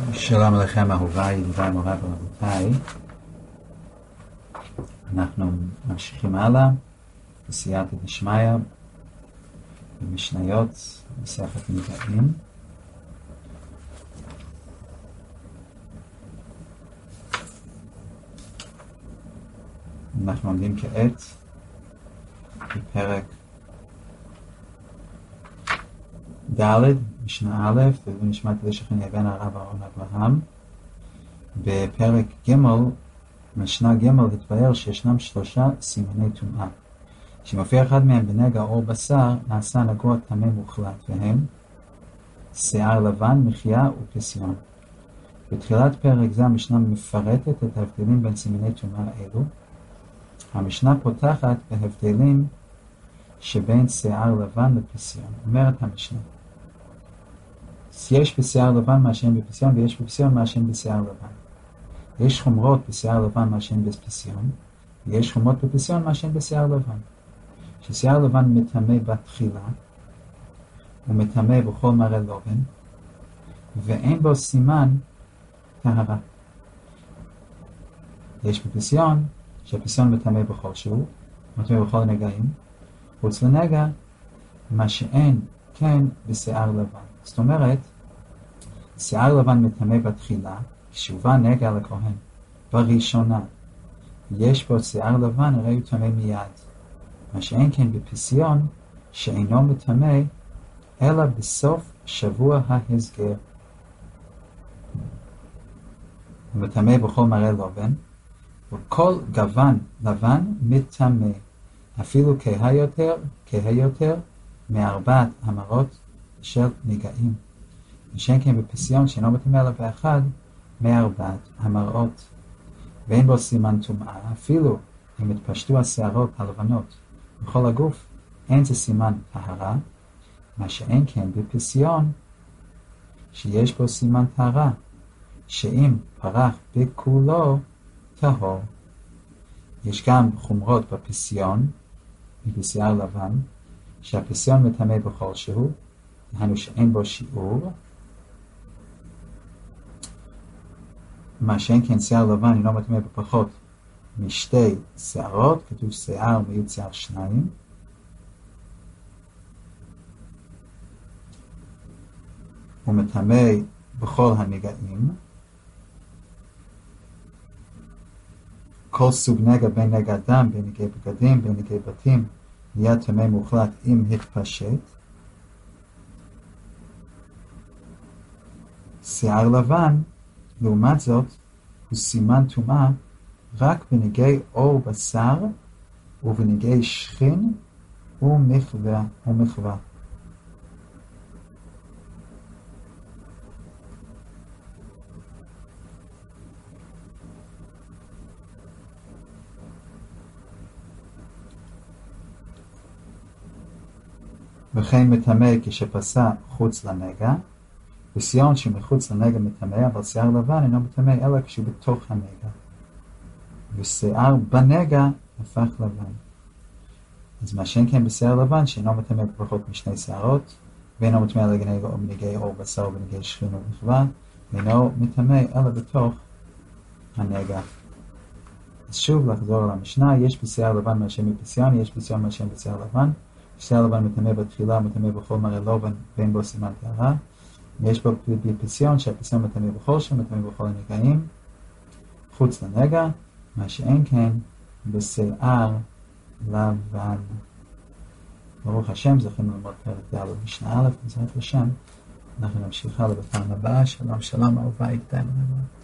שלום עליכם אהוביי, ידידיי, מוריי ורבותיי. אנחנו ממשיכים הלאה בסייעתא דשמיא במשניות מסכת נגעים. אנחנו עומדים כעת בפרק ד' משנה א', ולו נשמע כדי שכן יבן הרב אהרון אברהם. בפרק ג' משנה ג' התבאר שישנם 3 סימני טומאה, שמופיע אחד מהם בנגע אור בשר נעשה נגוע טמא מוחלט, והם שיער לבן, מחייה ופסיון. בתחילת פרק זה המשנה מפרטת את ההבדלים בין סימני טומאה אלו. המשנה פותחת בהבדלים שבין שיער לבן לפסיון. אומרת המשנה, יש בשיער לבן מה שאין בפסיון, ויש בפסיון מה שאין בשיער לבן. יש חומרות בשיער לבן מה שאין בפסיון, ויש חומרות בפסיון מה שאין בשיער לבן. ששיער לבן מטמא בתחילה, הוא מטמא בכל מראה לובן, ואין בו סימן טהרה. יש בפסיון, שהפסיון מטמא בכל שהוא, מטמא בכל נגעים, חוץ לנגע, מה שאין כן בשיער לבן. זאת אומרת, שיער לבן מטמא בתחילה, כשהובא נגע לכהן בראשונה, יש בו שיער לבן, הרי הוא טמא מיד. מה שאין כן בפסיון, שאינו מטמא, אלא בסוף שבוע ההסגר. הוא מטמא בכל מראה לובן, וכל גוון לבן מטמא, אפילו כהה יותר מארבעת המראות של נגעים. ושאין כן בפסיון שאינו מטמא אלא באחד מארבעת המראות. ואין בו סימן טומאה, אפילו אם התפשטו השערות הלבנות בכל הגוף, אין זה סימן טהרה. מה שאין כן בפסיון, שיש בו סימן טהרה, שאם פרח בכולו טהור. יש גם חומרות בפסיון, בשיער לבן, שהפסיון מטמא בכל שהוא, דהיינו שאין בו שיעור. מה שאין כן שיער לבן אינו מטמא בפחות משתי שערות, כתוב שיער מיעוט שיער 2. הוא מטמא בכל הנגעים. כל סוג נגע, בין נגע דם, בין נגעי בגדים, בין נגעי בתים, נהיה טמא מוחלט אם התפשט. שיער לבן, לעומת זאת, הוא סימן טומאה רק בנגעי עור בשר ובנגעי שכין ומחווה. וכן מטמא כשפסע חוץ לנגע, פסיון שמחוץ לנגע מטמא, אבל שיער לבן אינו מטמא אלא כשהוא בתוך הנגע. ושיער בנגע הפך לבן. אז מה שאין כן בשיער לבן, שאינו מטמא בפחות משני שערות, ואינו מטמא אלא בנגעי עור בשר ובנגעי שכין ומחווה, ואינו מטמא אלא בתוך הנגע. אז שוב לחזור על המשנה, יש בשיער לבן מה שאין בפסיון, יש פסיון מה שאין בשיער לבן. שיער לבן מטמא בתחילה, מטמא בכל מראה לובן, ואין בו סימן טהרה. יש בו פסיון, שהפסיון מטמא בכל שהוא, מטמא בכל הנגעים, חוץ לנגע, מה שאין כן בשיער לבן. ברוך השם, זכינו ללמוד פרק ד' משנה א', בעזרת השם. אנחנו נמשיך הלאה בפעם הבאה. שלום, שלום, אהוביי, ידידיי.